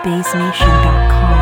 BassNation.com.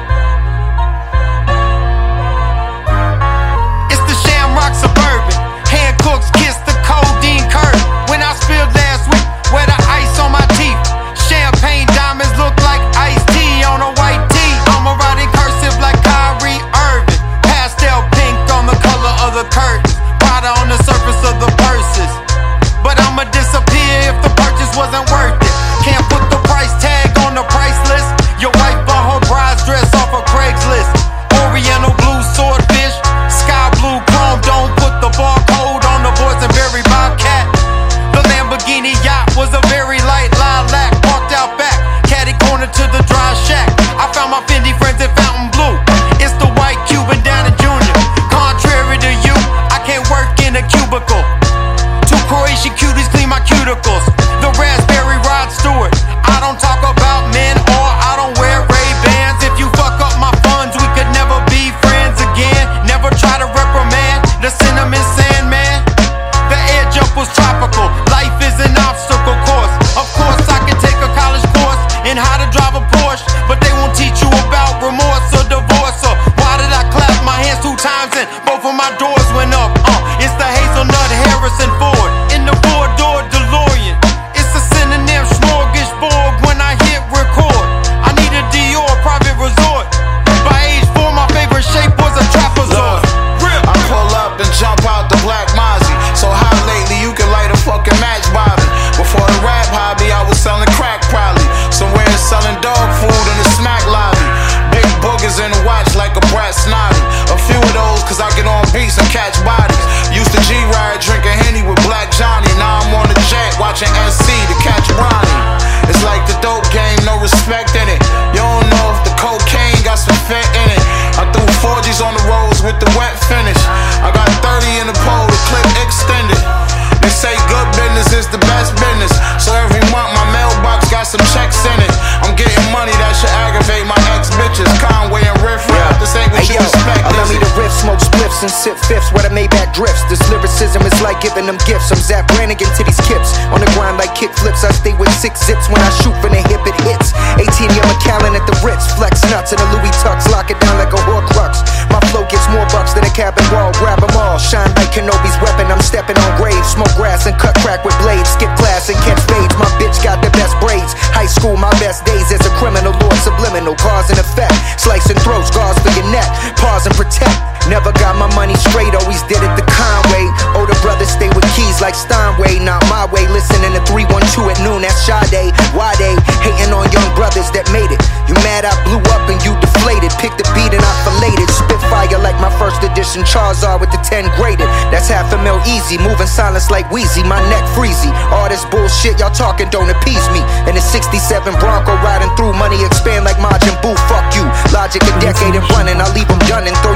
It's the Shamrock Suburban. Hand cooks kiss the codeine curve. When I spilled last week, where the ice on my teeth. Champagne diamonds look like iced tea on a white tee. I'ma write in cursive like Kyrie Irving. Pastel pink on the color of the curtains. Prada on the surface of the purses. But I'ma disappear if the purchase wasn't worth it. Can't put the price tag on the price list. Your wife bought her bride's dress off of Craigslist. Oriental blue swordfish, sky blue chrome. Don't put the barcode on the Boysenberry Bobcat. The Lamborghini yacht was a very light lilac. Parked out back, caddy corner to the dry shack. I found my Fendi friends at Fontainebleau. It's the white Cuban down in Junior. Contrary to you, I can't work in a cubicle. Two Croatian cuties clean my cuticles. The raspberry Rod Stewart. I don't talk about men or I don't wear Ray-Bans. If you fuck up my funds, we could never be friends again. Never try to reprimand the cinnamon Sandman. The air jump was tropical. Life is an obstacle course. Of course I can take a college course in how to drive a Porsche, but they won't teach you about remorse or divorce or why did I clap my hands 2 times and both of my doors went up. It's the Hazelnut Harrison Ford in the 4-door DeLorean. It's a synonym smorgasbord when I hit record. I need a Dior private resort. By age 4 my favorite shape was a trapezoid. I pull up and jump out the black Mozzie. So hot lately you can light a fucking match by me. Before the rap hobby I was selling crack probably. Somewhere selling dog food in the smack lobby. Big boogers in the watch like a brat snotty. A few of those cause I get on beats and catch bodies. Used to G-Ride drinking Henny with Black Johnny. Now I'm on the jet watching SC to catch Ronnie. It's like the dope game, no respect in it. You don't know if the cocaine got some fat in it. I threw 4Gs on the roads with the wet finish. I got 30 in the pole, the clip extended. They say good business is the best business. So every month my mailbox got some checks in it. I'm getting money that should aggravate my ex-bitches. Conway and Riff Raff, this ain't what you expect. Allow me to riff, smoke spliffs and sip fifths where the Maybach drifts. This lyricism is like giving them gifts. I'm Zap Brannigan to these kips. On the grind like kick flips, I stay with 6 zips. When I shoot from the hip it hits. 18 year McAllen at the Ritz. Flex nuts in a Louis Tux. Lock it down like a Horcrux. My flow gets more bucks than a cabin wall. Grab them all, shine like Kenobi's weapon. I'm stepping on graves, smoke grass and cut crack with blades. Skip class and catch fades. My bitch got the best braids. High school, my best days as a criminal lord. Subliminal, cause and effect. Slicing throats, guards for your neck. Pause and protect. Never got my money straight, always did it the Conway. Older brothers stay with keys like Steinway. Not my way, listening to 312 at noon, that's Sade. Why they hating on young brothers that made it? You mad I blew up and you deflated. Pick the beat and I filleted. Spitfire like my first edition Charizard with the 10 graded. That's $500,000 easy, moving silence like Wheezy. My neck freezy, all this bullshit y'all talking don't appease me. And the 67 Bronco riding through, money expand like Majin Buu. Fuck you, Logic a decade and running, I leave them done in